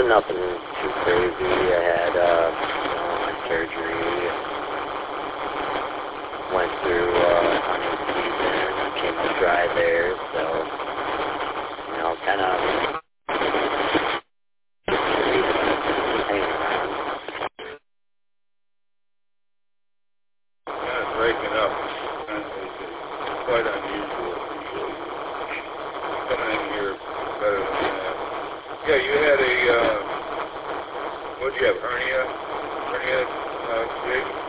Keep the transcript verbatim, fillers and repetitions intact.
nothing too crazy. I had uh, you know, my surgery, went through uh, hunting season, came up dry there, so, you know, kind of hanging around. Kind of breaking up. It's quite unusual. Usually, coming in here better than that. Yeah, you had a, uh, what did you have, hernia? Hernia, uh, gig?